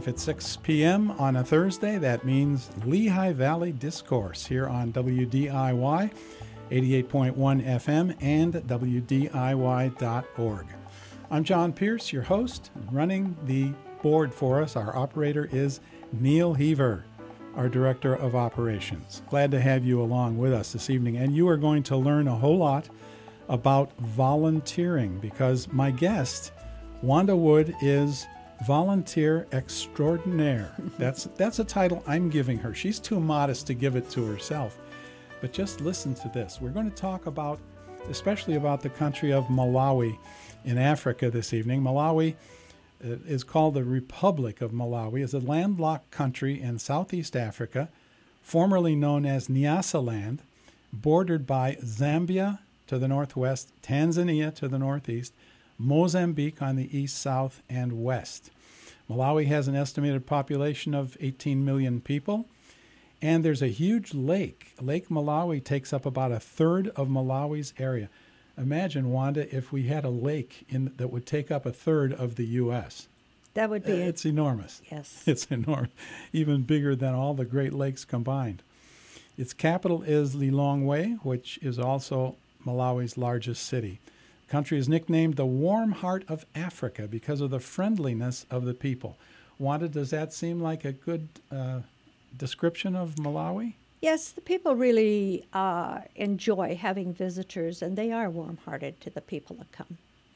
If it's 6 p.m. on a Thursday, that means Lehigh Valley Discourse here on WDIY 88.1 FM and WDIY.org. I'm John Pierce, your host. Running the board for us, our operator is Neil Heaver, our Director of Operations. Glad to have you along with us this evening. And you are going to learn a whole lot about volunteering because my guest, Wanda Wood, is volunteer extraordinaire. That's a title I'm giving her. She's too modest to give it to herself. But just listen to this. We're going to talk about, especially about the country of Malawi in Africa this evening. Malawi is called the Republic of Malawi. It's a landlocked country in Southeast Africa, formerly known as Nyasaland, bordered by Zambia to the northwest, Tanzania to the northeast, Mozambique on the east, south, and west. Malawi has an estimated population of 18 million people, and there's a huge lake. Lake Malawi takes up about a third of Malawi's area. Imagine, Wanda, if we had a lake that would take up a third of the U.S. That would be It's enormous. Yes. It's enormous, even bigger than all the Great Lakes combined. Its capital is Lilongwe, which is also Malawi's largest city. The country is nicknamed the warm heart of Africa because of the friendliness of the people. Wanda, does that seem like a good description of Malawi? Yes, the people really enjoy having visitors, and they are warm-hearted to the people that come.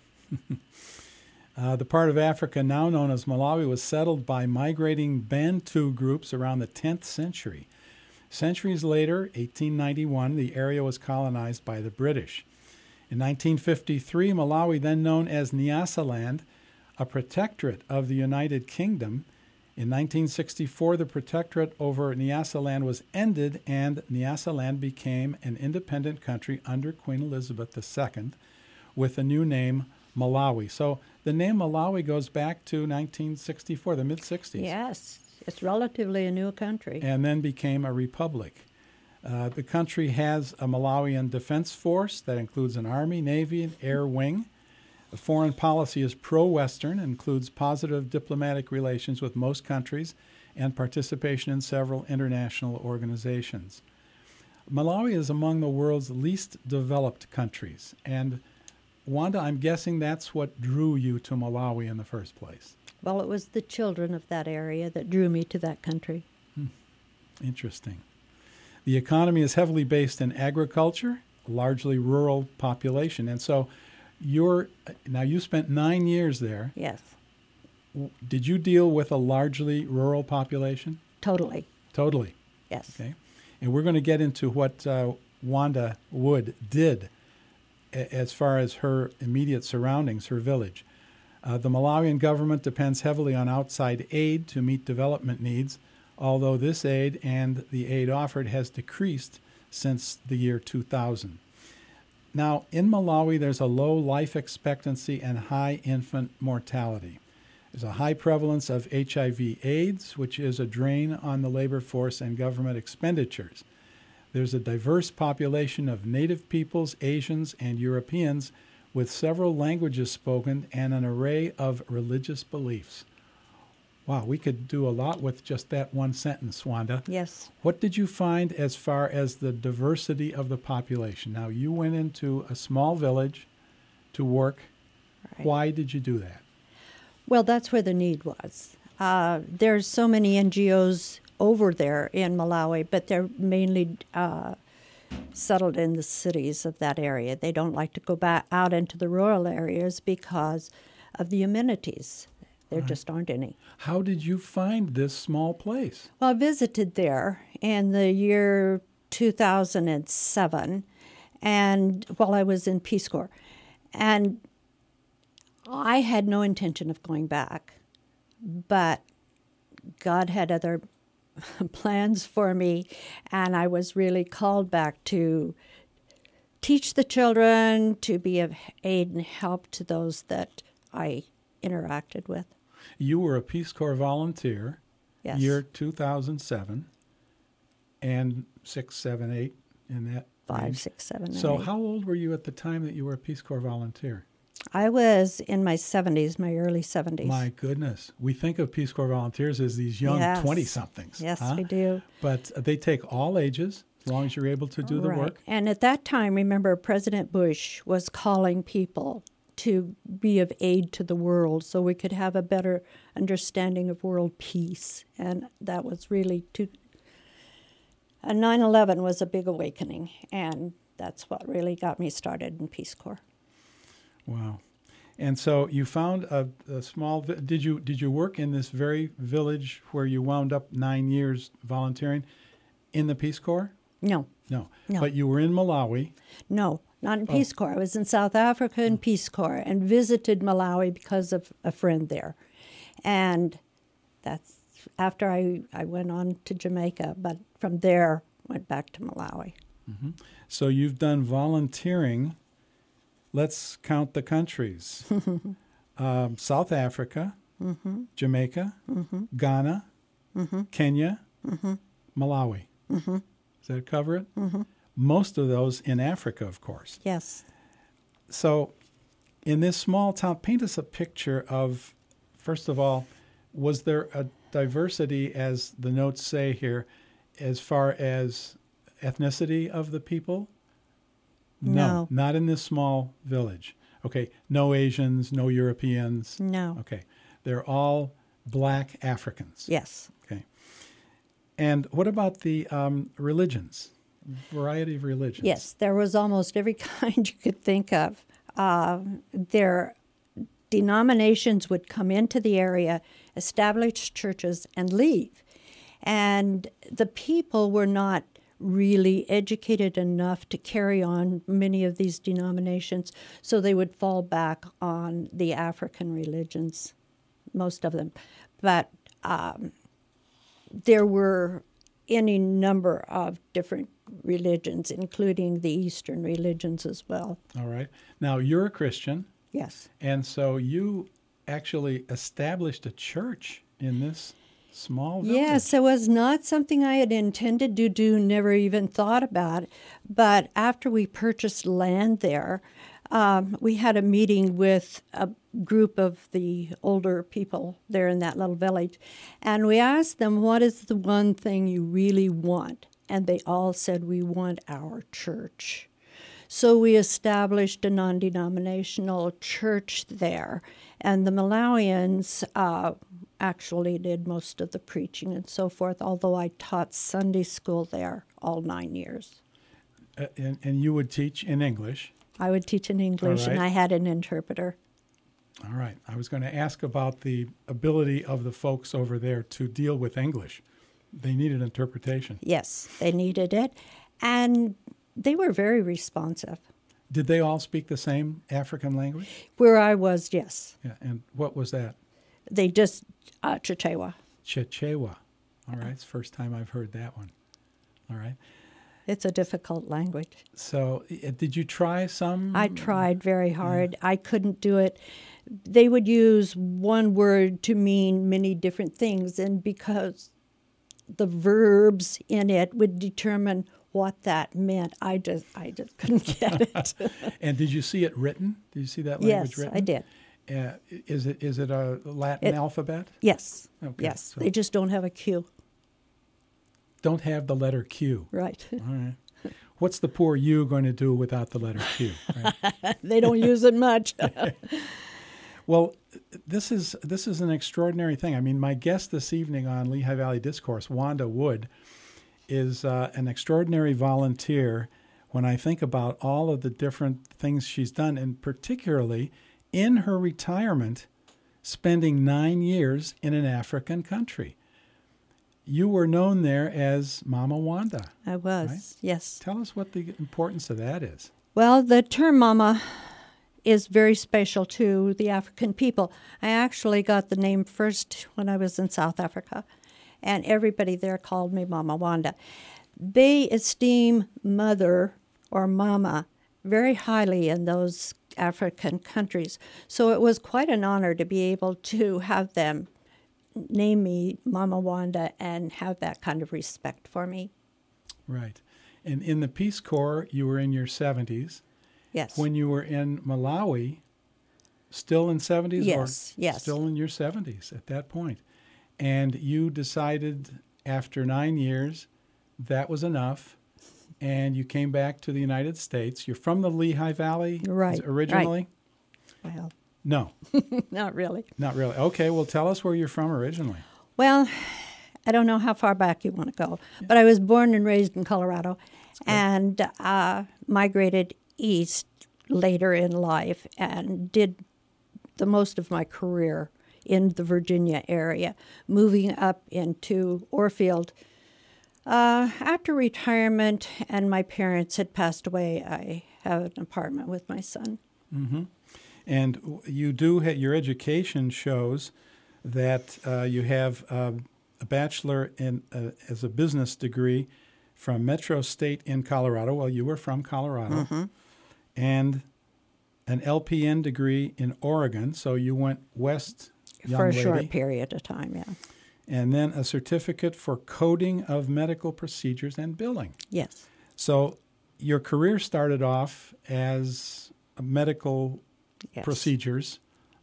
The part of Africa now known as Malawi was settled by migrating Bantu groups around the 10th century. Centuries later, 1891, the area was colonized by the British. In 1953, Malawi, then known as Nyasaland, a protectorate of the United Kingdom. In 1964, the protectorate over Nyasaland was ended, and Nyasaland became an independent country under Queen Elizabeth II with the new name Malawi. So the name Malawi goes back to 1964, the mid-60s. Yes, it's relatively a new country. And then became a republic. The country has a Malawian defense force that includes an army, navy, and air wing. The foreign policy is pro-Western, includes positive diplomatic relations with most countries and participation in several international organizations. Malawi is among the world's least developed countries. And Wanda, I'm guessing that's what drew you to Malawi in the first place. Well, it was the children of that area that drew me to that country. Interesting. The economy is heavily based in agriculture, largely rural population. And so you spent 9 years there. Yes. Did you deal with a largely rural population? Totally. Totally. Yes. Okay. And we're going to get into what Wanda Wood did as far as her immediate surroundings, her village. The Malawian government depends heavily on outside aid to meet development needs, although this aid and the aid offered has decreased since the year 2000. Now, in Malawi, there's a low life expectancy and high infant mortality. There's a high prevalence of HIV/AIDS, which is a drain on the labor force and government expenditures. There's a diverse population of native peoples, Asians, and Europeans with several languages spoken and an array of religious beliefs. Wow, we could do a lot with just that one sentence, Wanda. Yes. What did you find as far as the diversity of the population? Now, you went into a small village to work. Right. Why did you do that? Well, that's where the need was. There's so many NGOs over there in Malawi, but they're mainly settled in the cities of that area. They don't like to go back out into the rural areas because of the amenities. There just aren't any. How did you find this small place? Well, I visited there in the year 2007, and while I was in Peace Corps. And I had no intention of going back, but God had other plans for me, and I was really called back to teach the children, to be of aid and help to those that I interacted with. You were a Peace Corps volunteer, Yes. year 2007, and 6, 7, 8 in that 5, range. 6, 7, and So 8. how old were you at the time that you were a Peace Corps volunteer? I was in my 70s, my early 70s. My goodness. We think of Peace Corps volunteers as these young Yes. 20-somethings. Yes, huh? we do. But they take all ages as long as you're able to do the Right. work. And at that time, remember, President Bush was calling people to be of aid to the world so we could have a better understanding of world peace. And that was really 9/11 was a big awakening, and that's what really got me started in Peace Corps. Wow. And so you found a small, did you work in this very village where you wound up 9 years volunteering in the Peace Corps? No, No. No. But you were in Malawi. no, not in Peace Corps. I was in South Africa in Peace Corps and visited Malawi because of a friend there. And that's after I went on to Jamaica, but from there went back to Malawi. So you've done volunteering. Let's count the countries. South Africa, Jamaica, Ghana, Kenya, Malawi. Does that cover it? Most of those in Africa, of course. Yes. So in this small town, paint us a picture of, first of all, was there a diversity, as the notes say here, as far as ethnicity of the people? No. Not in this small village. Okay, no Asians, no Europeans. No. Okay, they're all black Africans. Yes. Okay. And what about the religions? Variety of religions. Yes, there was almost every kind you could think of. Their denominations would come into the area, establish churches, and leave. And the people were not really educated enough to carry on many of these denominations, so they would fall back on the African religions, most of them. But there were any number of different religions, including the Eastern religions as well. All right. Now, you're a Christian, Yes. and so you actually established a church in this small village. Yes, it was not something I had intended to do, never even thought about. But after we purchased land there, we had a meeting with a group of the older people there in that little village. And we asked them, what is the one thing you really want? And they all said, we want our church. So we established a non-denominational church there. And the Malawians actually did most of the preaching and so forth, although I taught Sunday school there all 9 years. And you would teach in English. I would teach in English, All right. and I had an interpreter. All right. I was going to ask about the ability of the folks over there to deal with English. They needed interpretation. Yes, they needed it. And they were very responsive. Did they all speak the same African language? Where I was, yes. Yeah. And what was that? They just, Chichewa. Chichewa. All right. It's the first time I've heard that one. All right. It's a difficult language. So did you try some? I tried very hard. I couldn't do it. They would use one word to mean many different things, and because the verbs in it would determine what that meant, I just couldn't get it. And did you see it written? Did you see that language Yes, written? I did. Is it a Latin alphabet? Yes. Okay, Yes. so- They just don't have a Q. Don't have the letter Q. Right. All right. What's the poor you going to do without the letter Q? Right? They don't use it much. Well, this is an extraordinary thing. I mean, my guest this evening on Lehigh Valley Discourse, Wanda Wood, is an extraordinary volunteer when I think about all of the different things she's done, and particularly in her retirement, spending 9 years in an African country. You were known there as Mama Wanda. I was, Right? yes. Tell us what the importance of that is. Well, the term mama is very special to the African people. I actually got the name first when I was in South Africa, and everybody there called me Mama Wanda. They esteem mother or mama very highly in those African countries. So it was quite an honor to be able to have them name me Mama Wanda and have that kind of respect for me. Right. And in the Peace Corps, you were in your 70s. Yes. When you were in Malawi, still in 70s? Yes, or yes. Still in your 70s at that point. And you decided after 9 years that was enough, and you came back to the United States. You're from the Lehigh Valley Right, originally? Well, No, not really. not really. Okay, well, tell us where you're from originally. Well, I don't know how far back you want to go, but I was born and raised in Colorado and migrated east later in life and did the most of my career in the Virginia area, moving up into Orfield. After retirement and my parents had passed away, I have an apartment with my son. Mm-hmm. And you do your education shows that you have a bachelor in as a business degree from Metro State in Colorado. Well, you were from Colorado. Mm-hmm. And an LPN degree in Oregon. So you went west, young For a lady. short period of time, yeah. And then a certificate for coding of medical procedures and billing. Yes. So your career started off as medical Yes. procedures,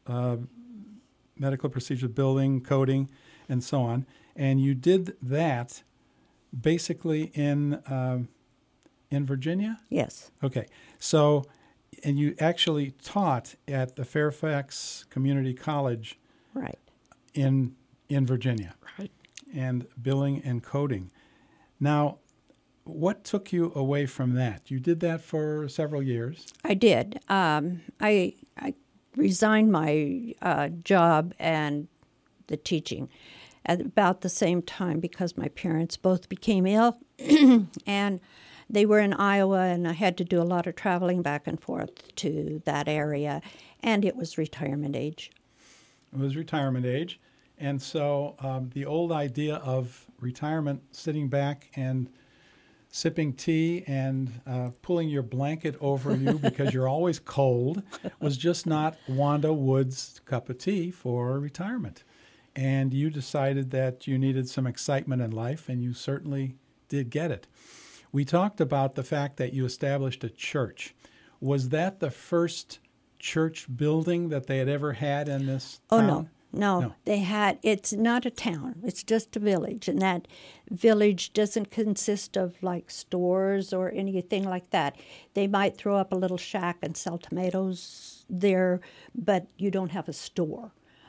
billing, coding, and so on. And you did that basically in Virginia? Yes. Okay. So, and you actually taught at the Fairfax Community College Right. in Virginia. Right. And billing and coding. Now, what took you away from that? You did that for several years. I did. I resigned my job and the teaching at about the same time because my parents both became ill, and they were in Iowa, and I had to do a lot of traveling back and forth to that area, and it was retirement age. It was retirement age. And so the old idea of retirement, sitting back and sipping tea and pulling your blanket over you because you're always cold, was just not Wanda Wood's cup of tea for retirement. And you decided that you needed some excitement in life, and you certainly did get it. We talked about the fact that you established a church. Was that the first church building that they had ever had in this town? Oh, no. They had, it's not a town, it's just a village. And that village doesn't consist of like stores or anything like that. They might throw up a little shack and sell tomatoes there, but you don't have a store.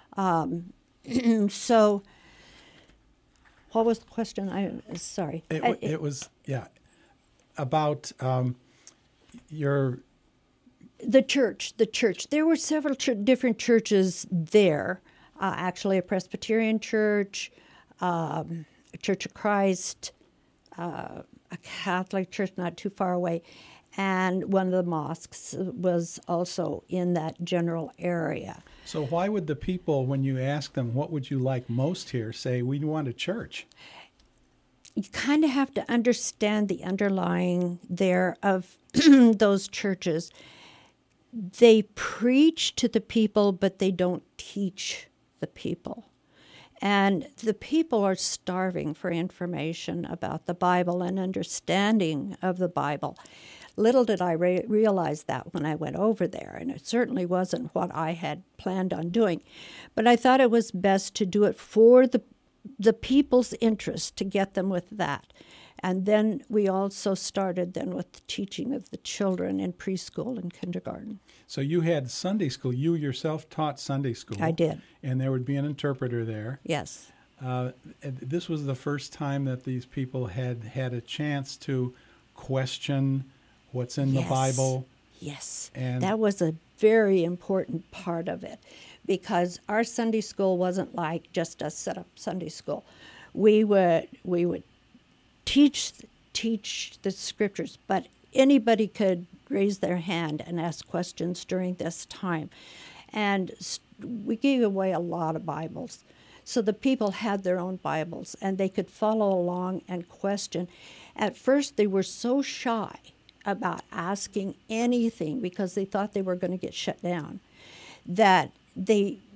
So, what was the question? Sorry. It was, about your... The church. There were several different churches there. Actually, a Presbyterian church, a Church of Christ, a Catholic church not too far away, and one of the mosques was also in that general area. So why would the people, when you ask them, what would you like most here, say, we want a church? You kind of have to understand the underlying there of those churches. They preach to the people, but they don't teach the people. And the people are starving for information about the Bible and understanding of the Bible. Little did I realize that when I went over there, and it certainly wasn't what I had planned on doing. But I thought it was best to do it for the people's interest, to get them with that. And then we also started then with the teaching of the children in preschool and kindergarten. So you had Sunday school. You yourself taught Sunday school. I did. And there would be an interpreter there. Yes. This was the first time that these people had a chance to question what's in the Bible. Yes. And that was a very important part of it, because our Sunday school wasn't like just a set-up Sunday school. We would teach the scriptures, but anybody could raise their hand and ask questions during this time. And we gave away a lot of Bibles. So the people had their own Bibles, and they could follow along and question. At first, they were so shy about asking anything because they thought they were going to get shut down, that they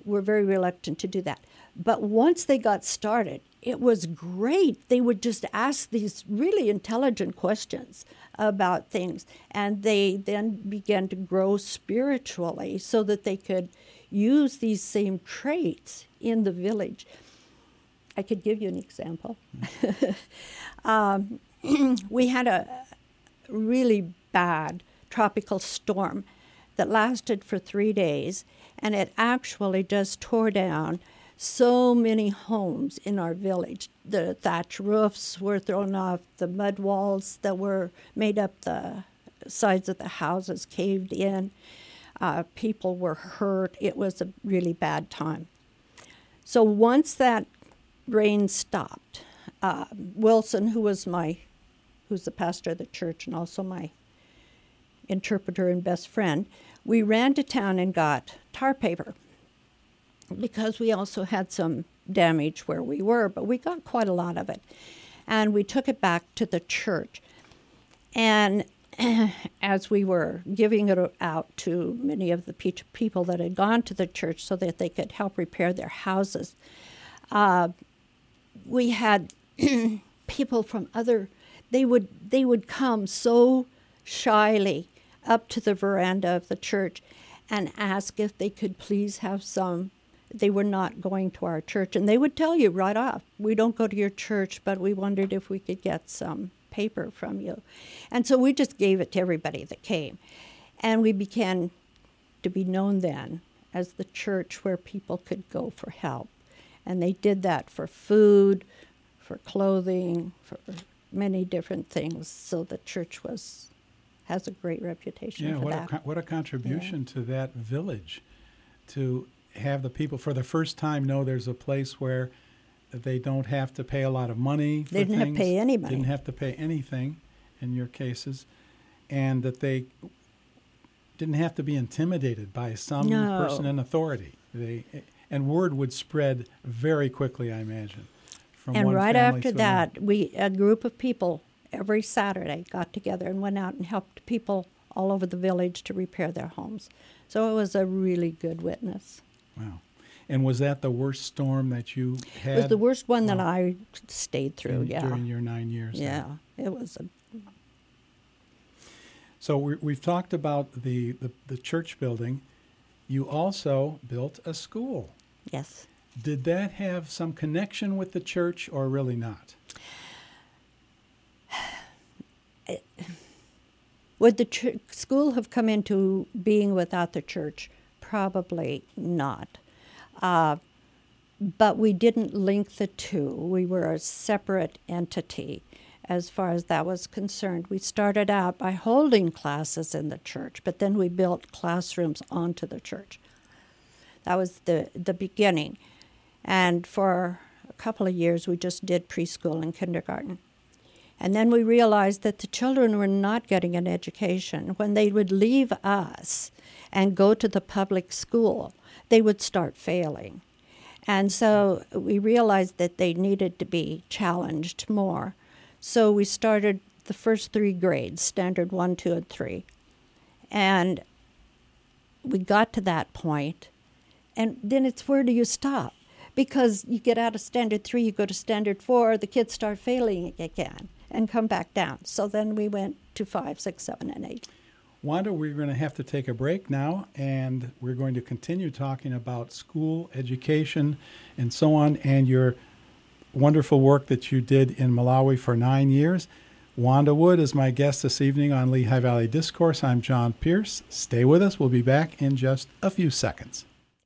were very reluctant to do that. But once they got started, it was great. They would just ask these really intelligent questions about things, and they then began to grow spiritually so that they could use these same traits in the village. I could give you an example. We had a really bad tropical storm that lasted for 3 days, and it actually just tore down so many homes in our village. The thatch roofs were thrown off, the mud walls that were made up the sides of the houses caved in. People were hurt. It was a really bad time. So once that rain stopped, Wilson, who's the pastor of the church and also my interpreter and best friend, we ran to town and got tar paper, because we also had some damage where we were, but we got quite a lot of it. And we took it back to the church. And as we were giving it out to many of the people that had gone to the church so that they could help repair their houses, we had people from they would come so shyly up to the veranda of the church and ask if they could please have some. They were not going to our church, and they would tell you right off, we don't go to your church, but we wondered if we could get some paper from you. And so we just gave it to everybody that came. And we began to be known then as the church where people could go for help. And they did that for food, for clothing, for many different things. So the church has a great reputation for that. What a contribution to that village, to have the people for the first time know there's a place where they don't have to pay a lot of money for They didn't have to pay any money. Didn't have to pay anything in your cases, and that they didn't have to be intimidated by some person in authority. And word would spread very quickly, I imagine. And right after that, a group of people every Saturday got together and went out and helped people all over the village to repair their homes. So it was a really good witness. Wow. And was that the worst storm that you had? It was the worst one that I stayed through, during your 9 years? Yeah, it was. So we've talked about the church building. You also built a school. Yes. Did that have some connection with the church or really not? Would the school have come into being without the church? Probably not. But we didn't link the two. We were a separate entity as far as that was concerned. We started out by holding classes in the church, but then we built classrooms onto the church. That was the beginning. And for a couple of years, we just did preschool and kindergarten. And then we realized that the children were not getting an education. When they would leave us and go to the public school, they would start failing. And so we realized that they needed to be challenged more. So we started the first 3 grades, standard 1, 2, and 3. And we got to that point, and then it's where do you stop? Because you get out of standard 3, you go to standard 4, the kids start failing again and come back down. So then we went to 5, 6, 7, and 8. Wanda, we're going to have to take a break now, and we're going to continue talking about school education and so on, and your wonderful work that you did in Malawi for 9 years. Wanda Wood is my guest this evening on Lehigh Valley Discourse. I'm John Pierce. Stay with us. We'll be back in just a few seconds.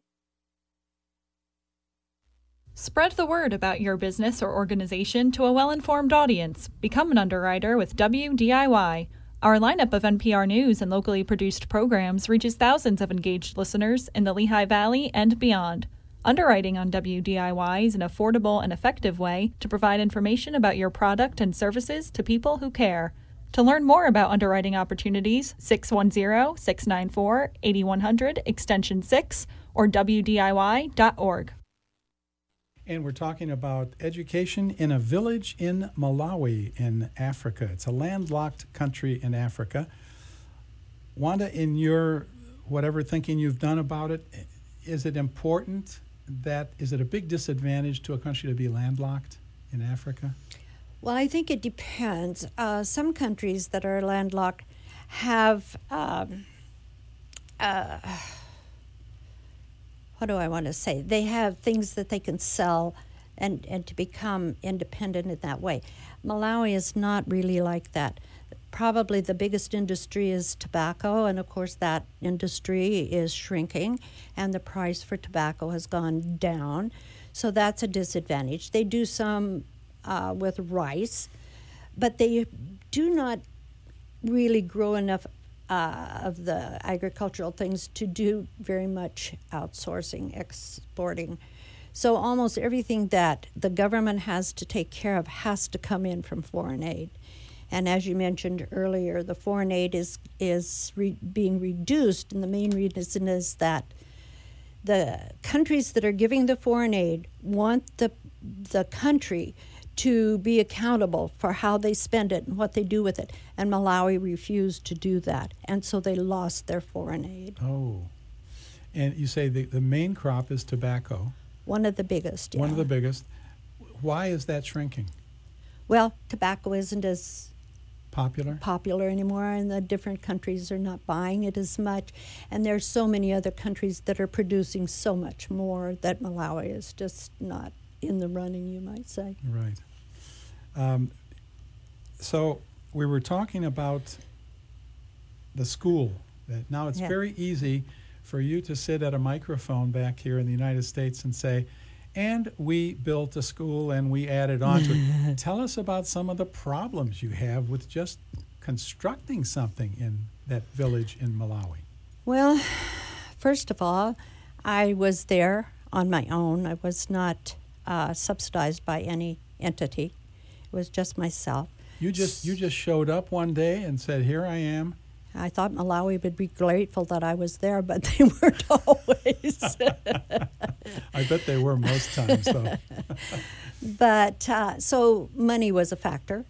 Spread the word about your business or organization to a well-informed audience. Become an underwriter with WDIY. Our lineup of NPR News and locally produced programs reaches thousands of engaged listeners in the Lehigh Valley and beyond. Underwriting on WDIY is an affordable and effective way to provide information about your product and services to people who care. To learn more about underwriting opportunities, 610-694-8100, extension 6, or WDIY.org. And we're talking about education in a village in Malawi in Africa. It's a landlocked country in Africa. Wanda, in your whatever thinking you've done about it, is it important is it a big disadvantage to a country to be landlocked in Africa? Well, I think it depends. Some countries that are landlocked have, what do I want to say? They have things that they can sell and to become independent in that way. Malawi is not really like that. Probably the biggest industry is tobacco, and of course that industry is shrinking, and the price for tobacco has gone down. So that's a disadvantage. They do some with rice, but they do not really grow enough of the agricultural things to do very much outsourcing, exporting. So almost everything that the government has to take care of has to come in from foreign aid. And as you mentioned earlier, the foreign aid is being reduced, and the main reason is that the countries that are giving the foreign aid want the country to be accountable for how they spend it and what they do with it. And Malawi refused to do that, and so they lost their foreign aid. Oh. And you say the main crop is tobacco. One of the biggest, yeah. One of the biggest. Why is that shrinking? Well, tobacco isn't as popular anymore, and the different countries are not buying it as much. And there's so many other countries that are producing so much more that Malawi is just not in the running, you might say. Right. So we were talking about the school. That now it's very easy for you to sit at a microphone back here in the United States and say, and we built a school and we added on to it. Tell us about some of the problems you have with just constructing something in that village in Malawi. Well, first of all, I was there on my own. I was not subsidized by any entity. It was just myself. You just showed up one day and said, here I am. I thought Malawi would be grateful that I was there, but they weren't always. I bet they were most times, though. But so money was a factor.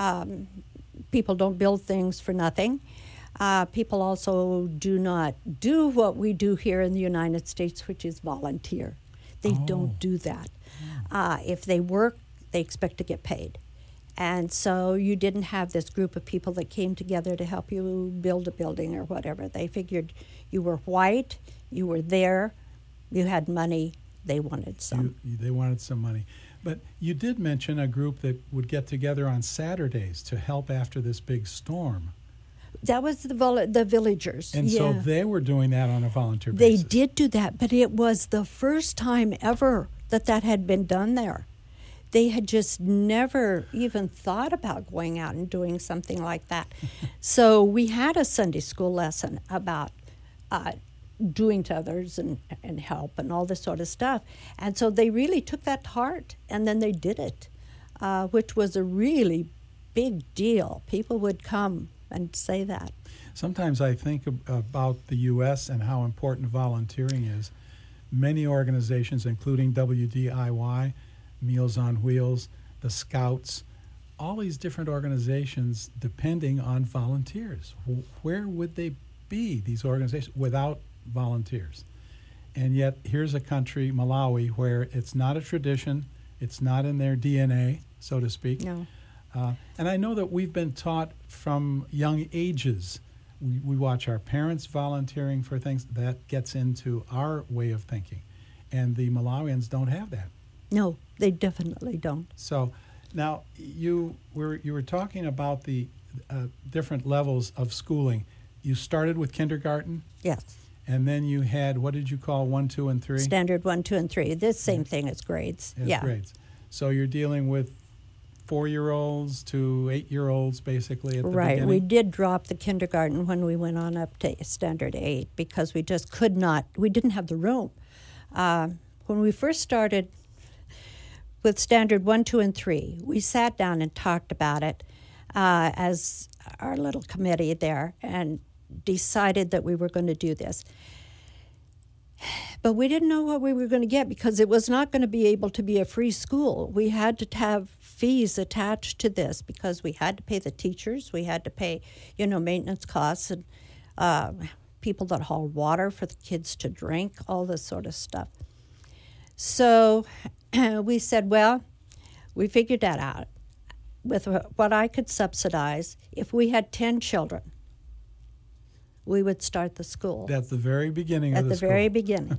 People don't build things for nothing. People also do not do what we do here in the United States, which is volunteer. They don't do that. If they work, they expect to get paid. And so you didn't have this group of people that came together to help you build a building or whatever. They figured you were white, you were there, you had money, they wanted some. They wanted some money. But you did mention a group that would get together on Saturdays to help after this big storm. That was the villagers. And so they were doing that on a volunteer basis. They did do that, but it was the first time ever that had been done there. They had just never even thought about going out and doing something like that. So we had a Sunday school lesson about doing to others and help and all this sort of stuff. And so they really took that to heart, and then they did it, which was a really big deal. People would come and say that. Sometimes I think about the U.S. and how important volunteering is. Many organizations, including WDIY, Meals on Wheels, the Scouts, all these different organizations depending on volunteers. Where would they be, these organizations, without volunteers? And yet here's a country, Malawi, where it's not a tradition, it's not in their DNA, so to speak. No. And I know that we've been taught from young ages. We watch our parents volunteering for things. That gets into our way of thinking. And the Malawians don't have that. No, they definitely don't. So now you were talking about the different levels of schooling. You started with kindergarten? Yes. And then you had, what did you call 1, 2, and 3? Standard 1, 2, and 3. This same thing as grades. Grades. So you're dealing with 4-year-olds to 8-year-olds basically at the beginning? Right. We did drop the kindergarten when we went on up to standard 8 because we just could not, we didn't have the room. When we first started with standard 1, 2, and 3, we sat down and talked about it as our little committee there and decided that we were going to do this. But we didn't know what we were going to get because it was not going to be able to be a free school. We had to have fees attached to this because we had to pay the teachers, we had to pay, maintenance costs, and people that hauled water for the kids to drink, all this sort of stuff. So we said, well, we figured that out. With what I could subsidize, if we had 10 children, we would start the school. At the very beginning of the school. At the very beginning.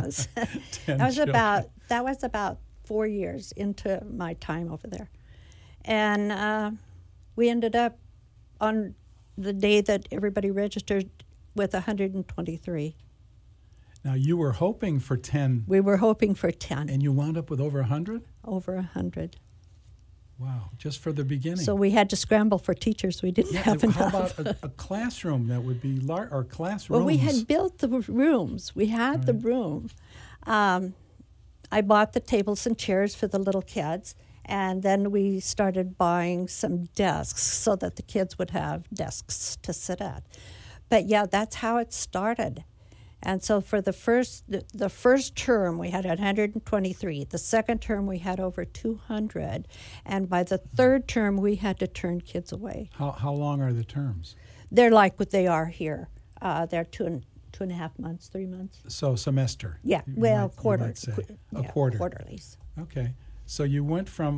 That was about 4 years into my time over there. And we ended up on the day that everybody registered with 123. Now, you were hoping for 10. We were hoping for 10. And you wound up with over 100? Over 100. Wow, just for the beginning. So we had to scramble for teachers. We didn't have enough. How about a classroom that would be large, or classrooms? Well, we had built the rooms. We had the room. I bought the tables and chairs for the little kids, and then we started buying some desks so that the kids would have desks to sit at. But yeah, that's how it started. And so for the first term, we had 123. The second term, we had over 200. And by the third term, we had to turn kids away. How long are the terms? They're like what they are here. They're two and a half months, 3 months. So semester? Yeah, quarter. Quarter. Quarterlies. Okay. So you went from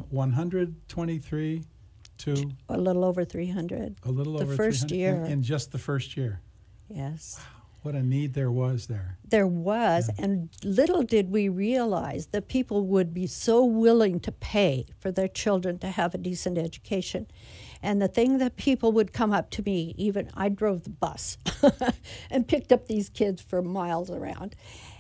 123 to? A little over 300. A little over 300? The first year. In just the first year? Yes. Wow. What a need there was there. There was, and little did we realize that people would be so willing to pay for their children to have a decent education. And the thing that people would come up to me, even I drove the bus and picked up these kids for miles around.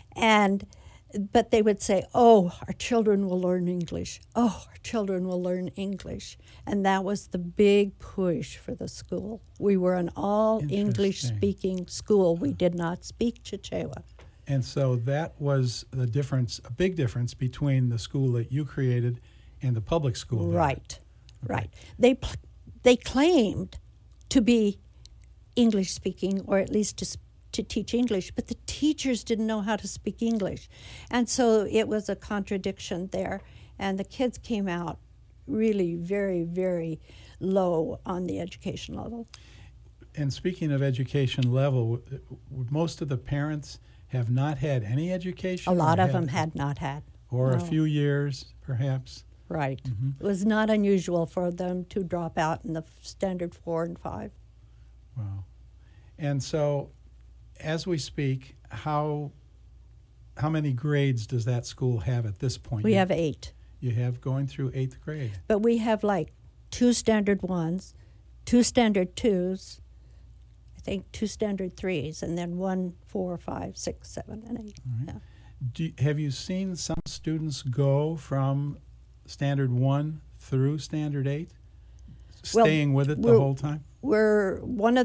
But they would say, oh, our children will learn English. Oh, our children will learn English. And that was the big push for the school. We were an all-English-speaking school. We did not speak Chichewa. And so that was the difference, a big difference between the school that you created and the public school. Right, right. They claimed to be English-speaking, or at least to teach English, but the teachers didn't know how to speak English. And so it was a contradiction there. And the kids came out really very, very low on the education level. And speaking of education level, most of the parents have not had any education? A lot of them had not had. Or a few years, perhaps? Right. Mm-hmm. It was not unusual for them to drop out in the standard 4 and 5. Wow. And so, as we speak, how many grades does that school have at this point? We have 8. You have going through 8th grade. But we have like 2 standard 1s, 2 standard 2s, I think 2 standard 3s, and then 1, 4, 5, 6, 7, and 8. All right. Yeah. Have you seen some students go from standard 1 through standard 8, staying with it the whole time? We're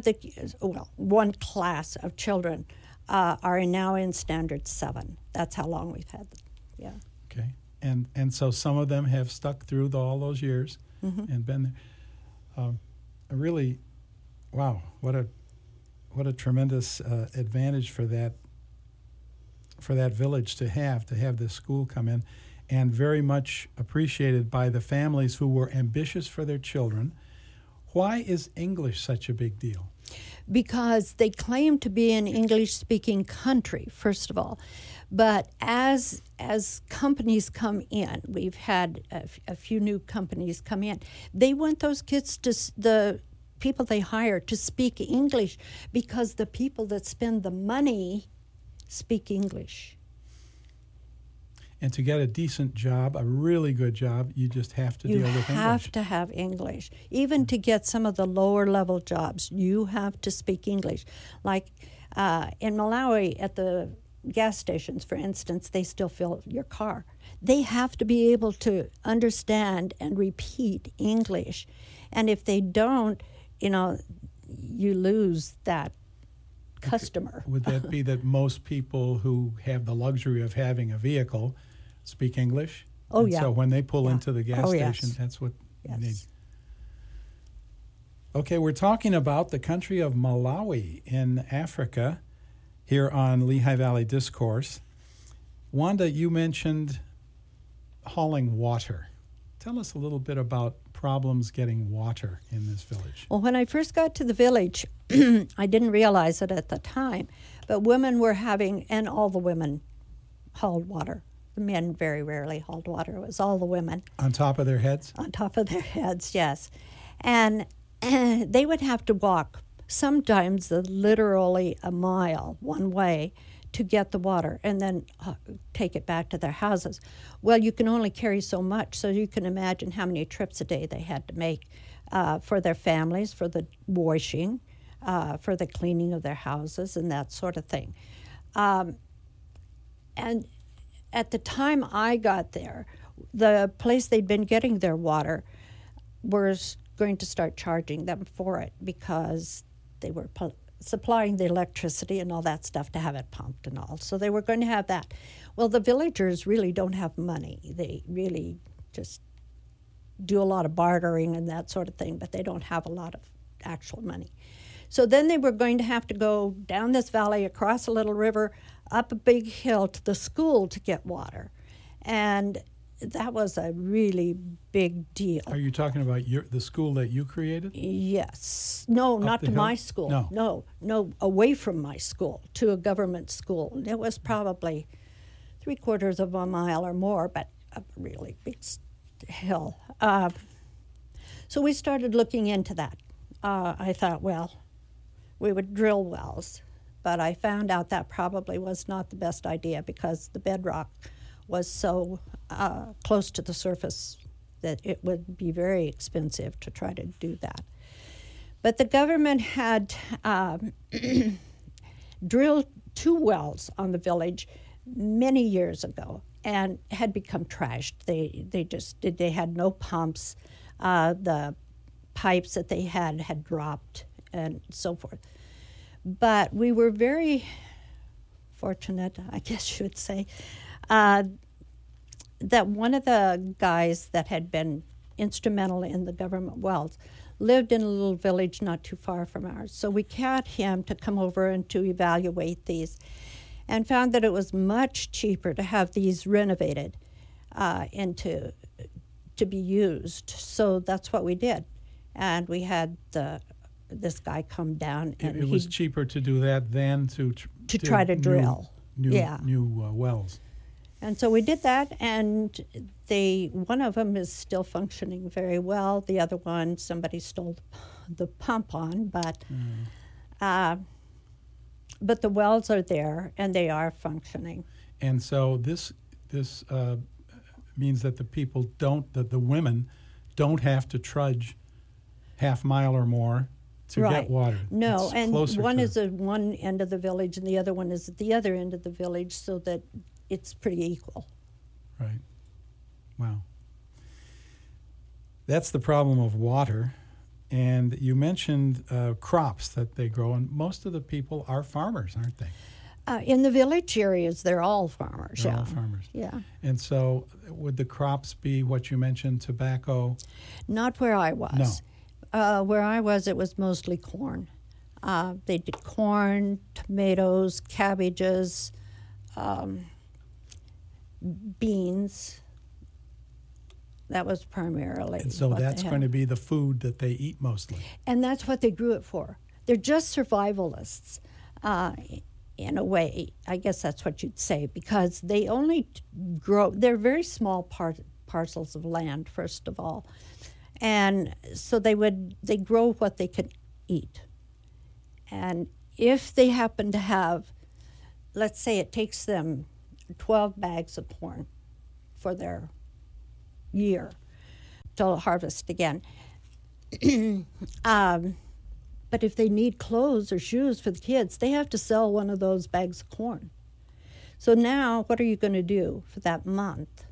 one class of children are now in standard 7. That's how long we've had them. Yeah. Okay. And so some of them have stuck through all those years and been there. Really, wow, what a tremendous advantage for that village to have this school come in, and very much appreciated by the families who were ambitious for their children. Why is English such a big deal? Because they claim to be an English-speaking country, first of all. But as companies come in, we've had a few new companies come in, they want those kids the people they hire to speak English, because the people that spend the money speak English. And to get a decent job, a really good job, you just have to deal with English. You have to have English. Even to get some of the lower level jobs, you have to speak English. Like in Malawi, at the gas stations, for instance, they still fill your car. They have to be able to understand and repeat English. And if they don't, you lose that customer. Would that be that most people who have the luxury of having a vehicle speak English? Oh, yeah. So when they pull into the gas station, that's what you need. Okay, we're talking about the country of Malawi in Africa here on Lehigh Valley Discourse. Wanda, you mentioned hauling water. Tell us a little bit about problems getting water in this village? Well, when I first got to the village, I didn't realize it at the time, but women were having, and all the women hauled water. The men very rarely hauled water. It was all the women. On top of their heads? On top of their heads, yes. And they would have to walk sometimes literally a mile one way to get the water and then take it back to their houses. Well, you can only carry so much, so you can imagine how many trips a day they had to make for their families, for the washing, for the cleaning of their houses and that sort of thing. And at the time I got there, the place they'd been getting their water was going to start charging them for it because they were supplying the electricity and all that stuff to have it pumped and all. So they were going to have that. Well, the villagers really don't have money. They really just do a lot of bartering and that sort of thing, but they don't have a lot of actual money. So then they were going to have to go down this valley, across a little river, up a big hill to the school to get water. And that was a really big deal. Are you talking about the school that you created? Yes. No, not to my school. No, away from my school, to a government school. It was probably 3/4 of a mile or more, but a really big hill. So we started looking into that. I thought, well, we would drill wells, but I found out that probably was not the best idea because the bedrock was so close to the surface that it would be very expensive to try to do that. But the government had drilled 2 wells on the village many years ago and had become trashed. They had no pumps. The pipes that they had dropped and so forth. But we were very fortunate, I guess you would say, that one of the guys that had been instrumental in the government wells lived in a little village not too far from ours. So we got him to come over and to evaluate these and found that it was much cheaper to have these renovated and to be used. So that's what we did. And we had this guy come down. And it was cheaper to do that than to try to drill. New wells. And so we did that, and one of them is still functioning very well. The other one, somebody stole the pump on, but the wells are there, and they are functioning. And so this means that the women don't have to trudge half mile or more to get water. No, it's and one is to at one end of the village, and the other one is at the other end of the village, so that it's pretty equal. Right. Wow. That's the problem of water. And you mentioned crops that they grow, and most of the people are farmers, aren't they? In the village areas, they're all farmers. They're all farmers. Yeah. And so would the crops be what you mentioned, tobacco? Not where I was. No. Where I was, it was mostly corn. They did corn, tomatoes, cabbages, beans. That was primarily. And so that's going to be the food that they eat mostly. And that's what they grew it for. They're just survivalists, in a way. I guess that's what you'd say, because they only grow. They're very small parcels of land, first of all, and so they grow what they could eat. And if they happen to have, let's say, it takes them 12 bags of corn for their year to harvest again. But if they need clothes or shoes for the kids, they have to sell one of those bags of corn. So now what are you going to do for that month?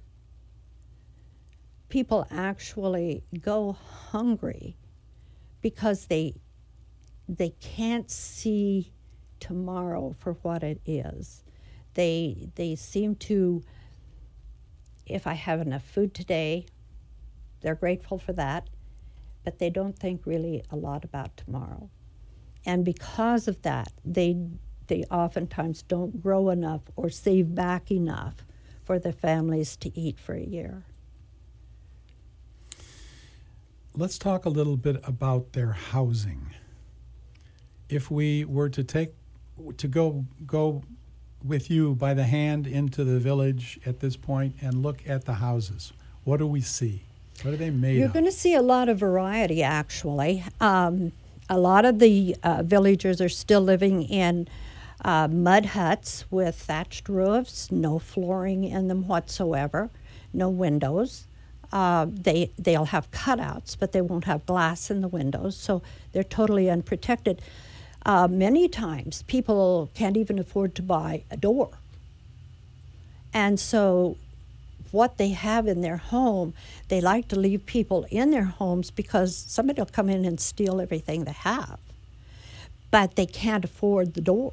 People actually go hungry because they can't see tomorrow for what it is. They seem to, if I have enough food today, they're grateful for that, but they don't think really a lot about tomorrow. And because of that, they oftentimes don't grow enough or save back enough for their families to eat for a year. let's talk a little bit about their housing. If we were to go with you by the hand into the village at this point and look at the houses, what do we see? What are they made You're of? going to see a lot of variety, actually. A lot of the villagers are still living in mud huts with thatched roofs, no flooring in them whatsoever, no windows. They'll have cutouts, but they won't have glass in the windows, so they're totally unprotected. Many times, people can't even afford to buy a door. And so what they have in their home, they like to leave people in their homes because somebody will come in and steal everything they have. But they can't afford the door.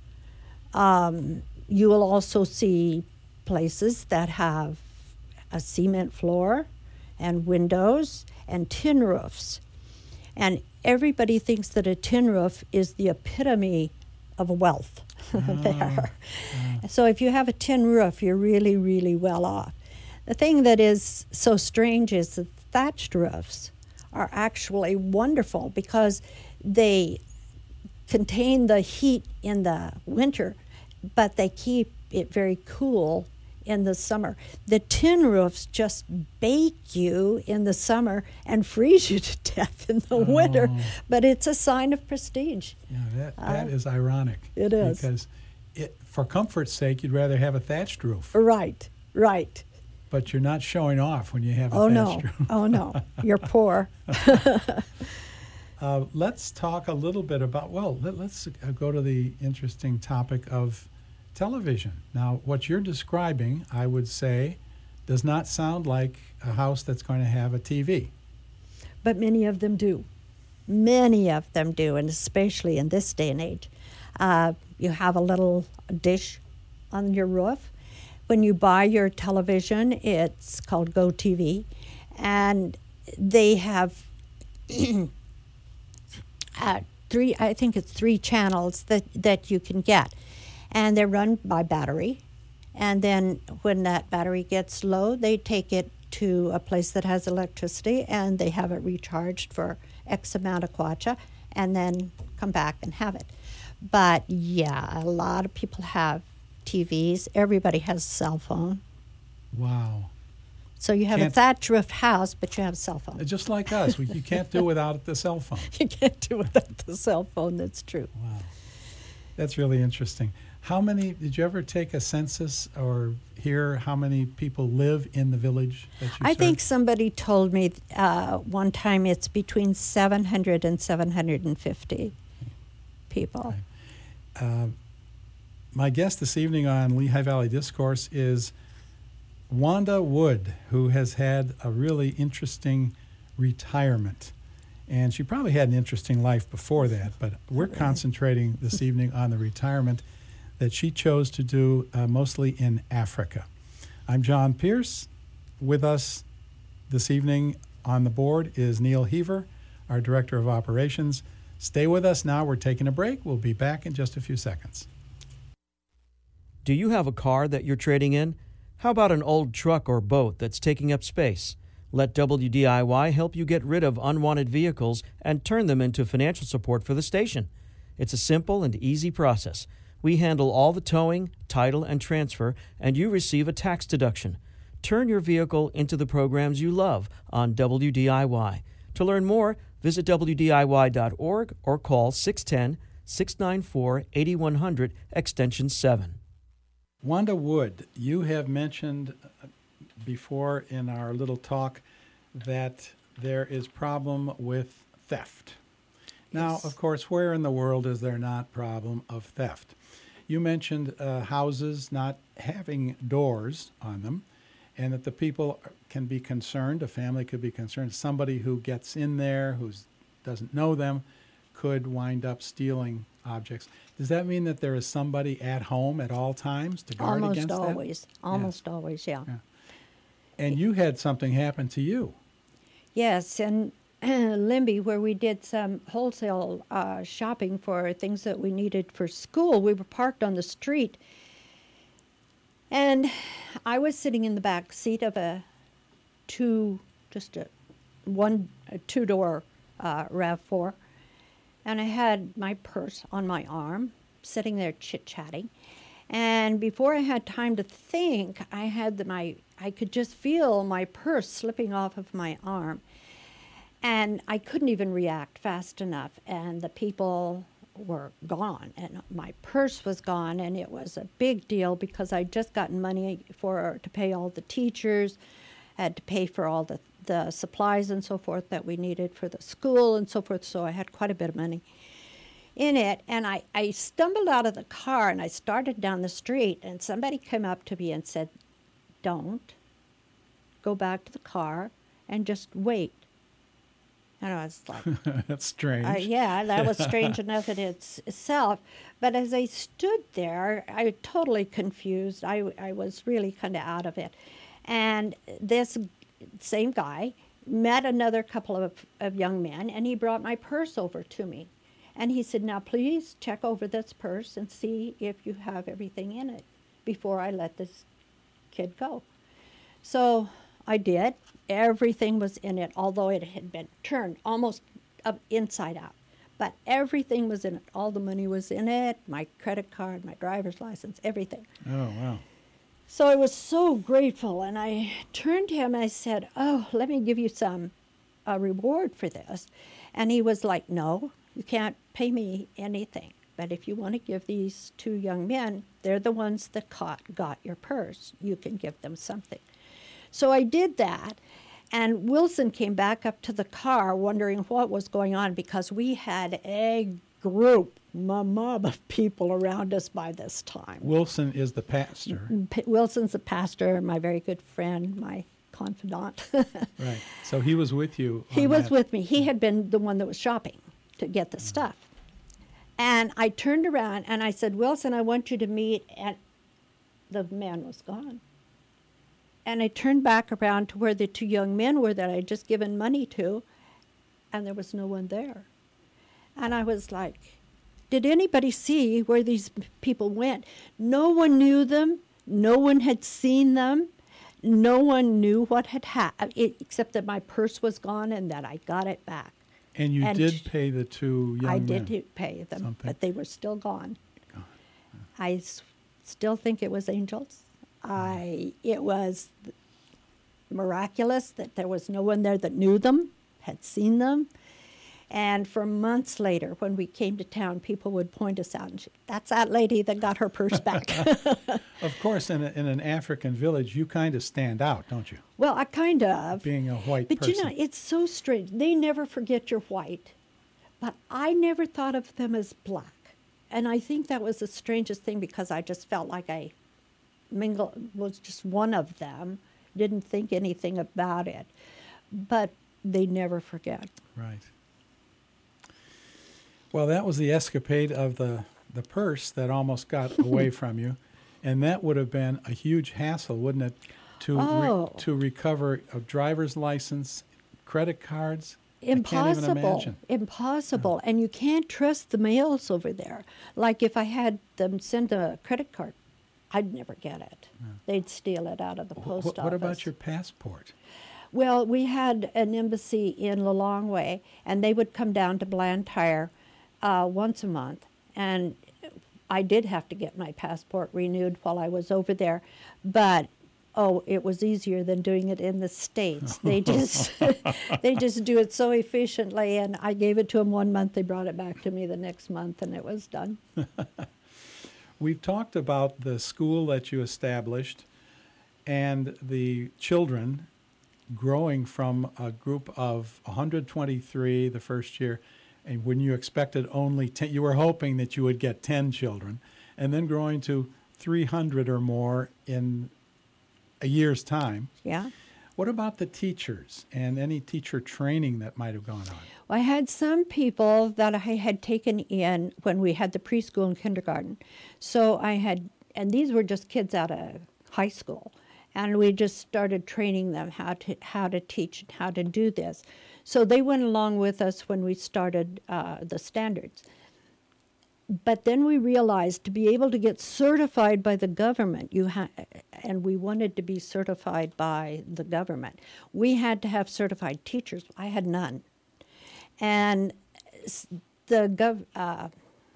You will also see places that have a cement floor and windows and tin roofs. And everybody thinks that a tin roof is the epitome of wealth there. So if you have a tin roof, you're really, really well off. The thing that is so strange is that thatched roofs are actually wonderful because they contain the heat in the winter, but they keep it very cool in the summer. The tin roofs just bake you in the summer and freeze you to death in the winter, but it's a sign of prestige. Yeah, that is ironic. It is. Because for comfort's sake, you'd rather have a thatched roof. Right. But you're not showing off when you have a thatched roof. Oh, no. You're poor. Let's talk a little bit about, let's go to the interesting topic of television. Now, what you're describing, I would say, does not sound like a house that's going to have a TV. But many of them do. Many of them do, and especially in this day and age. You have a little dish on your roof. When you buy your television, it's called GoTV, and they have three channels that you can get, and they're run by battery. And then when that battery gets low, they take it to a place that has electricity, and they have it recharged for X amount of kwacha, and then come back and have it. But yeah, a lot of people have TVs. Everybody has a cell phone. Wow. So you have a thatch roofed house, but you have a cell phone. Just like us. You can't do without the cell phone. You can't do without the cell phone. That's true. Wow. That's really interesting. Did you ever take a census or hear how many people live in the village that you serve? think somebody told me one time it's between 700 and 750 people. Okay. My guest this evening on Lehigh Valley Discourse is Wanda Wood, who has had a really interesting retirement. And she probably had an interesting life before that, but we're concentrating this evening on the retirement that she chose to do mostly in Africa. I'm John Pierce. With us this evening on the board is Neil Heaver, our Director of Operations. Stay with us now. We're taking a break. We'll be back in just a few seconds. Do you have a car that you're trading in? How about an old truck or boat that's taking up space? Let WDIY help you get rid of unwanted vehicles and turn them into financial support for the station. It's a simple and easy process. We handle all the towing, title, and transfer, and you receive a tax deduction. Turn your vehicle into the programs you love on WDIY. To learn more, visit WDIY.org or call 610-694-8100, extension 7. Wanda Wood, you have mentioned before in our little talk that there is problem with theft. Now, Yes. of course, where in the world is there not problem of theft? You mentioned houses not having doors on them, and that the people can be concerned, a family could be concerned, somebody who gets in there who doesn't know them could wind up stealing objects. Does that mean that there is somebody at home at all times to guard against that? Almost always, yeah. And you had something happen to you. Yes, in Limby, where we did some wholesale shopping for things that we needed for school, we were parked on the street, and I was sitting in the back seat of a a two-door RAV4. And I had my purse on my arm, sitting there chit-chatting. And before I had time to think, I could just feel my purse slipping off of my arm. And I couldn't even react fast enough. And the people were gone. And my purse was gone. And it was a big deal because I'd just gotten money to pay all the teachers, had to pay for all the supplies and so forth that we needed for the school and so forth. So I had quite a bit of money in it. And I stumbled out of the car and I started down the street. And somebody came up to me and said, "Don't go back to the car and just wait." And I was like, that's strange. Yeah, that was strange enough in itself. But as I stood there, I was totally confused. I was really kind of out of it. And this same guy met another couple of young men, and he brought my purse over to me. And he said, "Now, please check over this purse and see if you have everything in it before I let this kid go." So I did. Everything was in it, although it had been turned almost inside out. But everything was in it. All the money was in it, my credit card, my driver's license, everything. Oh, wow. So I was so grateful, and I turned to him and I said, "Oh, let me give you a reward for this." And he was like, "No, you can't pay me anything. But if you want to give these two young men, they're the ones that got your purse. You can give them something." So I did that, and Wilson came back up to the car wondering what was going on because we had a mob of people around us by this time. Wilson is the pastor. Wilson's the pastor, my very good friend, my confidant. Right. So he was with you. He was with me. He had been the one that was shopping to get the stuff. And I turned around and I said, "Wilson, I want you to meet," and the man was gone. And I turned back around to where the two young men were that I'd just given money to, and there was no one there. And I was like, did anybody see where these people went? No one knew them. No one had seen them. No one knew what had happened, except that my purse was gone and that I got it back. And you did pay the two young men? I did pay them, something. But they were still gone. I still think it was angels. It was miraculous that there was no one there that knew them, had seen them. And for months later, when we came to town, people would point us out and say, "That's that lady that got her purse back." Of course, in an African village, you kind of stand out, don't you? Well, I kind of. Being a white but person. You know, it's so strange. They never forget you're white. But I never thought of them as black. And I think that was the strangest thing because I just felt like I was just one of them, didn't think anything about it. But they never forget. Right. Well, that was the escapade of the purse that almost got away from you. And that would have been a huge hassle, wouldn't it, to recover a driver's license, credit cards? Impossible. I can't even imagine. Impossible. And you can't trust the mails over there. Like if I had them send a credit card, I'd never get it. They'd steal it out of the post office. What about your passport? Well, we had an embassy in Lilongwe, and they would come down to Blantyre once a month. And I did have to get my passport renewed while I was over there. But, it was easier than doing it in the States. They just they just do it so efficiently. And I gave it to them 1 month. They brought it back to me the next month, and it was done. We've talked about the school that you established and the children growing from a group of 123 the first year, and when you expected only 10, you were hoping that you would get 10 children, and then growing to 300 or more in a year's time. Yeah. What about the teachers and any teacher training that might have gone on? Well, I had some people that I had taken in when we had the preschool and kindergarten. So and these were just kids out of high school. And we just started training them how to teach and how to do this. So they went along with us when we started the standards. But then we realized to be able to get certified by the government, and we wanted to be certified by the government, we had to have certified teachers. I had none. And the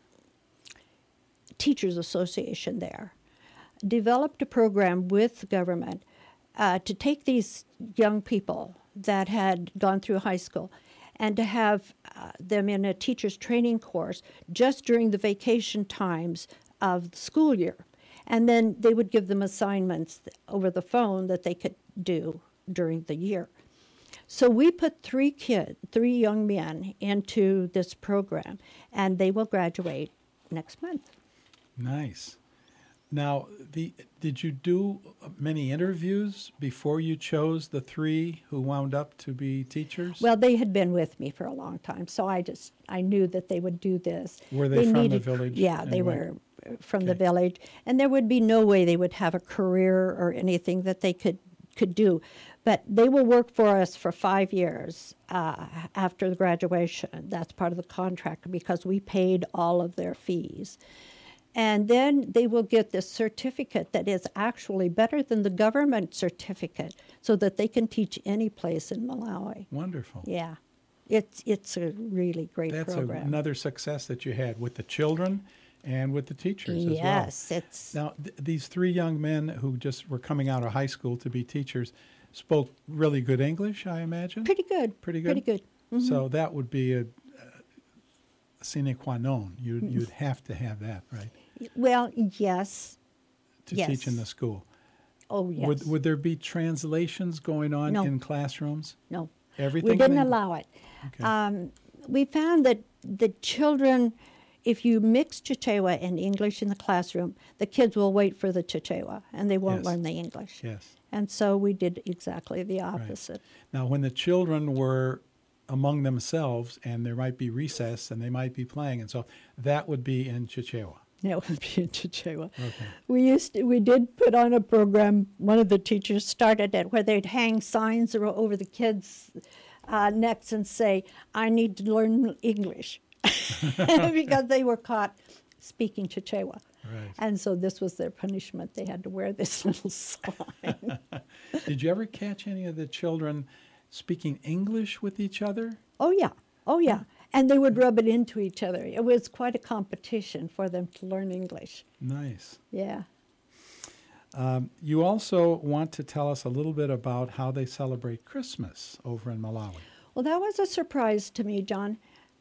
Teachers Association there developed a program with the government to take these young people that had gone through high school and to have them in a teacher's training course just during the vacation times of the school year. And then they would give them assignments over the phone that they could do during the year. So we put three young men into this program, and they will graduate next month. Nice. Now, did you do many interviews before you chose the three who wound up to be teachers? Well, they had been with me for a long time, so I knew that they would do this. Were they from the village? Yeah, anyway? they were from the village, and there would be no way they would have a career or anything that they could do. But they will work for us for 5 years after the graduation. That's part of the contract because we paid all of their fees. And then they will get this certificate that is actually better than the government certificate so that they can teach any place in Malawi. Wonderful. Yeah. It's a really great program. That's another success that you had with the children and with the teachers as well. Yes, it's... Now, these three young men who just were coming out of high school to be teachers spoke really good English, I imagine? Pretty good. Pretty good? Pretty good. Mm-hmm. So that would be a sine qua non. You'd have to have that, right? Well, yes. To Yes. teach in the school. Oh, yes. Would there be translations going on No. in classrooms? No. Everything? We didn't in- allow it. Okay. We found that the children, if you mix Chichewa and English in the classroom, the kids will wait for the Chichewa and they won't Yes. learn the English. Yes. And so we did exactly the opposite. Now, when the children were among themselves and there might be recess and they might be playing, and so that would be in Chichewa. That would be in Chichewa. Okay. We did put on a program, one of the teachers started it, where they'd hang signs over the kids' necks and say, "I need to learn English," because they were caught speaking Chichewa. Right. And so this was their punishment. They had to wear this little sign. Did you ever catch any of the children speaking English with each other? Oh, yeah. And they would rub it into each other. It was quite a competition for them to learn English. Nice. Yeah. You also want to tell us a little bit about how they celebrate Christmas over in Malawi. Well, that was a surprise to me, John.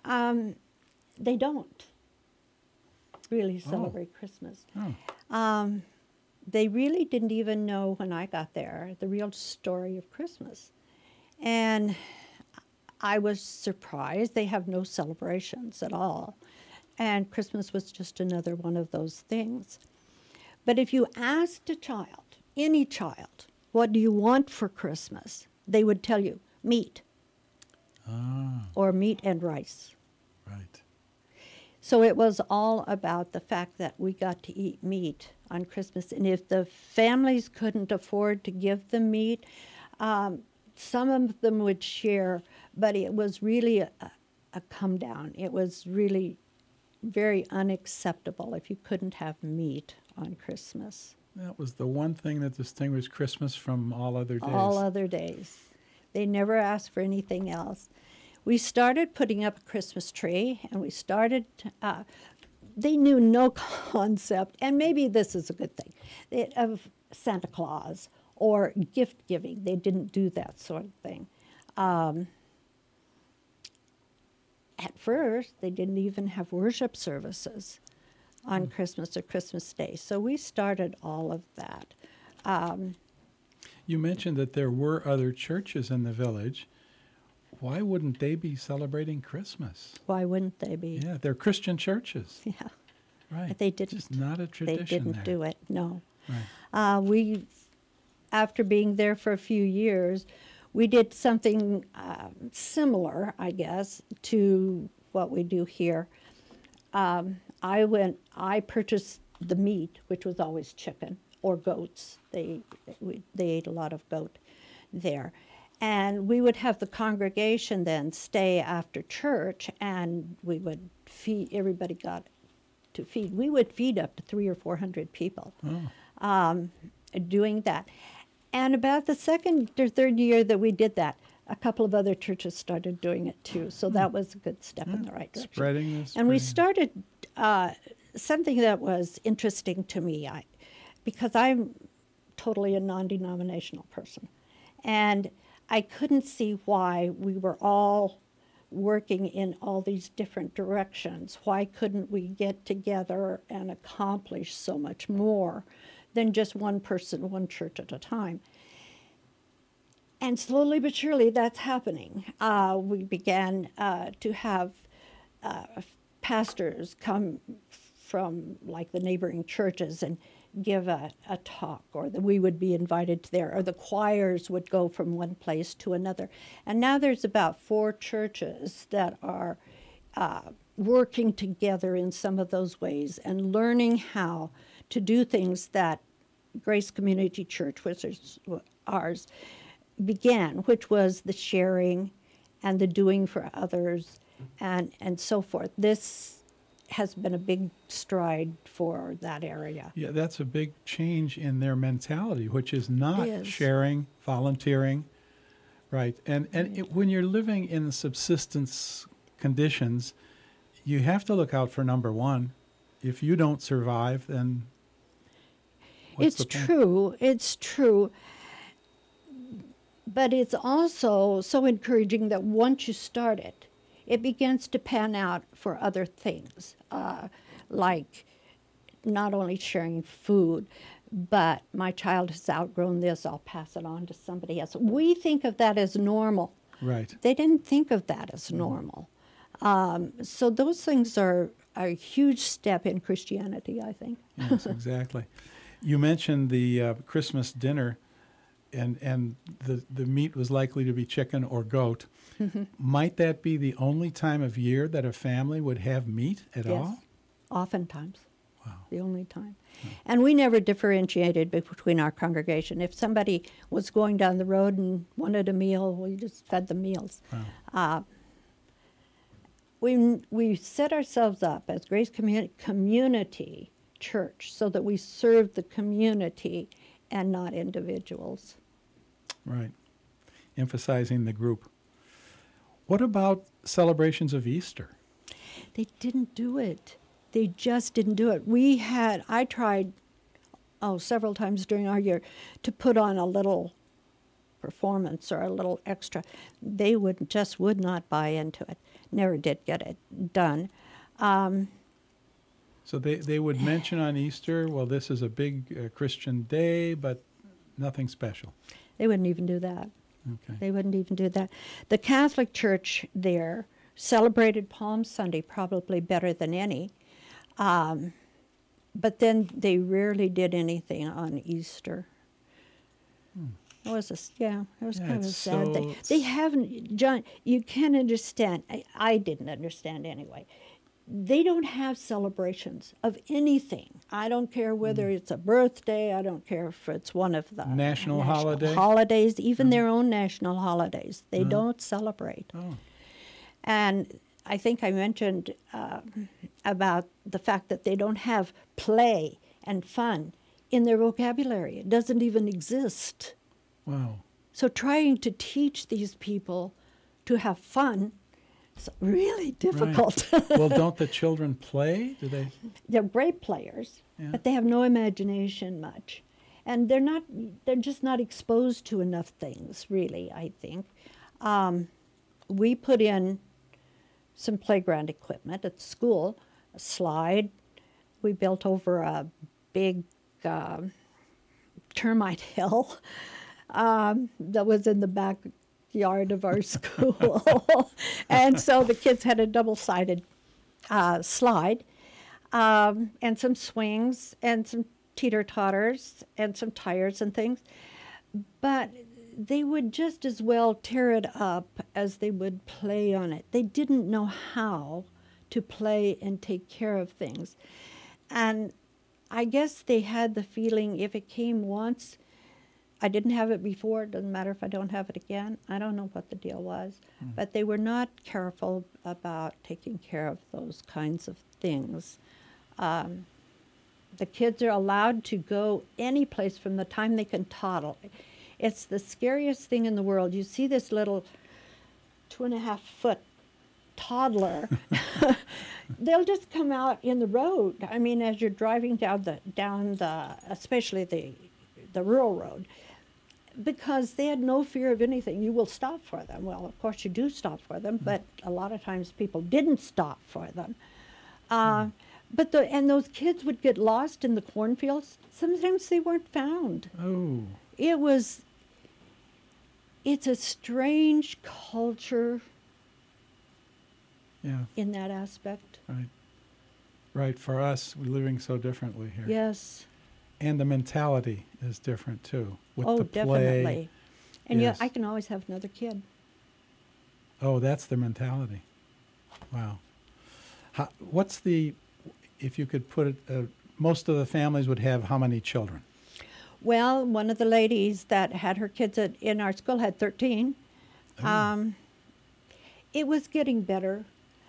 They don't really celebrate Christmas. Oh. They really didn't even know when I got there the real story of Christmas. And I was surprised. They have no celebrations at all. And Christmas was just another one of those things. But if you asked a child, any child, what do you want for Christmas? They would tell you meat. Or meat and rice. Right. So it was all about the fact that we got to eat meat on Christmas. And if the families couldn't afford to give them meat, some of them would share, but it was really a come down. It was really very unacceptable if you couldn't have meat on Christmas. That was the one thing that distinguished Christmas from all other days. All other days. They never asked for anything else. We started putting up a Christmas tree, and we started, they knew no concept, and maybe this is a good thing, of Santa Claus or gift giving. They didn't do that sort of thing. At first, they didn't even have worship services on Christmas or Christmas Day. So we started all of that. You mentioned that there were other churches in the village. Why wouldn't they be celebrating Christmas? Why wouldn't they be? Yeah, they're Christian churches. Yeah. Right. But they didn't. Just not a tradition They didn't there. do it, no. Right. We, after being there for a few years, we did something similar, I guess, to what we do here. I purchased the meat, which was always chicken or goats. They ate a lot of goat there. And we would have the congregation then stay after church, and we would feed, everybody got to feed. We would feed up to 300 or 400 people doing that. And about the second or third year that we did that, a couple of other churches started doing it too. So that was a good step in the right direction. Spreading. And we started something that was interesting to me, because I'm totally a non-denominational person. And I couldn't see why we were all working in all these different directions. Why couldn't we get together and accomplish so much more than just one person, one church at a time? And slowly but surely that's happening. We began to have pastors come from like the neighboring churches and give a talk, or that we would be invited to there, or the choirs would go from one place to another. And now there's about 4 churches that are working together in some of those ways and learning how to do things that Grace Community Church, which is ours, began, which was the sharing and the doing for others and so forth. This has been a big stride for that area. Yeah, that's a big change in their mentality, which is not sharing, volunteering, right? And when you're living in subsistence conditions, you have to look out for number one. If you don't survive, then what's the point? It's true. But it's also so encouraging that once you start it, it begins to pan out for other things, like not only sharing food, but my child has outgrown this, I'll pass it on to somebody else. We think of that as normal. Right. They didn't think of that as normal. So those things are a huge step in Christianity, I think. Yes, exactly. You mentioned the Christmas dinner, and the meat was likely to be chicken or goat. Mm-hmm. Might that be the only time of year that a family would have meat at all? Yes, oftentimes. Wow. The only time. Oh. And we never differentiated between our congregation. If somebody was going down the road and wanted a meal, we just fed them meals. Wow. We set ourselves up as Grace Community Church so that we serve the community and not individuals. Right. Emphasizing the group. What about celebrations of Easter? They didn't do it. They just didn't do it. I tried several times during our year to put on a little performance or a little extra. They would not buy into it. Never did get it done. So they would mention on Easter, well, this is a big Christian day, but nothing special. They wouldn't even do that. Okay. They wouldn't even do that. The Catholic Church there celebrated Palm Sunday probably better than any, but then they rarely did anything on Easter. It was kind of a sad thing. They haven't, John, you can't understand. I didn't understand anyway. They don't have celebrations of anything. I don't care whether it's a birthday. I don't care if it's one of the national holidays, even their own national holidays. They don't celebrate. Oh. And I think I mentioned about the fact that they don't have play and fun in their vocabulary. It doesn't even exist. Wow. So trying to teach these people to have fun is really difficult. Right. Well, don't the children play? Do they? They're great players, but they have no imagination much. And they're just not exposed to enough things, really, I think. We put in some playground equipment at school, a slide. We built over a big termite hill that was in the backyard of our school. And so the kids had a double-sided slide and some swings and some teeter-totters and some tires and things. But they would just as well tear it up as they would play on it. They didn't know how to play and take care of things. And I guess they had the feeling if it came once, I didn't have it before, it doesn't matter if I don't have it again. I don't know what the deal was. But they were not careful about taking care of those kinds of things. The kids are allowed to go any place from the time they can toddle. It's the scariest thing in the world. You see this little 2.5-foot toddler. They'll just come out in the road. I mean, as you're driving down the especially the rural road, because they had no fear of anything. You will stop for them. Well, of course you do stop for them, but a lot of times people didn't stop for them. But those kids would get lost in the cornfields. Sometimes they weren't found. Oh. It's a strange culture. Yeah. In that aspect. Right. Right. For us, we're living so differently here. Yes. And the mentality is different too. With Oh, the play. definitely. And Yes. I can always have another kid. Oh, that's the mentality. Wow. If you could put it, most of the families would have how many children? Well, one of the ladies that had her kids in our school had 13. Oh. It was getting better.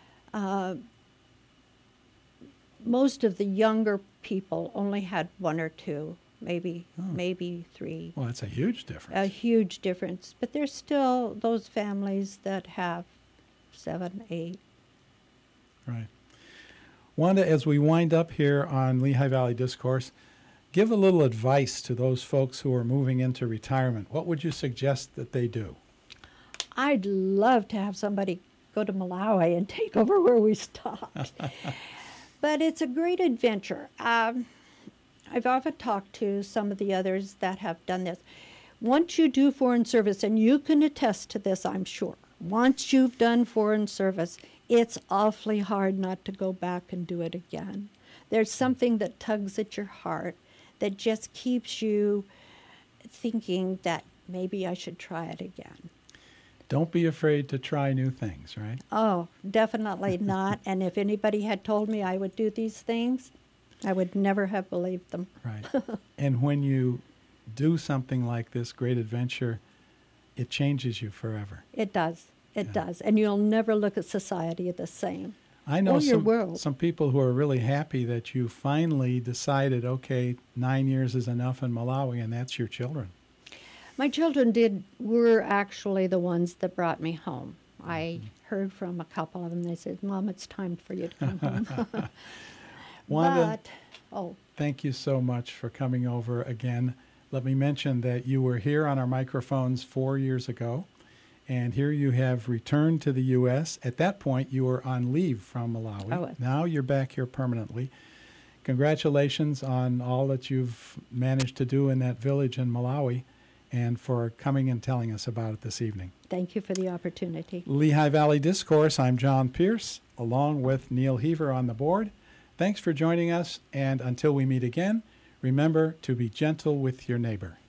Most of the younger people only had 1 or 2, maybe 3. Well, that's a huge difference. A huge difference. But there's still those families that have 7, 8. Right. Wanda, as we wind up here on Lehigh Valley Discourse, give a little advice to those folks who are moving into retirement. What would you suggest that they do? I'd love to have somebody go to Malawi and take over where we stopped. But it's a great adventure. I've often talked to some of the others that have done this. Once you do foreign service, and you can attest to this, I'm sure, once you've done foreign service, it's awfully hard not to go back and do it again. There's something that tugs at your heart that just keeps you thinking that maybe I should try it again. Don't be afraid to try new things, right? Oh, definitely not. And if anybody had told me I would do these things, I would never have believed them. Right. And when you do something like this great adventure, it changes you forever. It does. It does. And you'll never look at society the same. I know or your world. some people who are really happy that you finally decided, okay, 9 years is enough in Malawi, and that's your children. My children were actually the ones that brought me home. I heard from a couple of them. They said, Mom, it's time for you to come home. Wanda, but, thank you so much for coming over again. Let me mention that you were here on our microphones 4 years ago, and here you have returned to the U.S. At that point, you were on leave from Malawi. Oh. Now you're back here permanently. Congratulations on all that you've managed to do in that village in Malawi, and for coming and telling us about it this evening. Thank you for the opportunity. Lehigh Valley Discourse, I'm John Pierce, along with Neil Heaver on the board. Thanks for joining us, and until we meet again, remember to be gentle with your neighbor.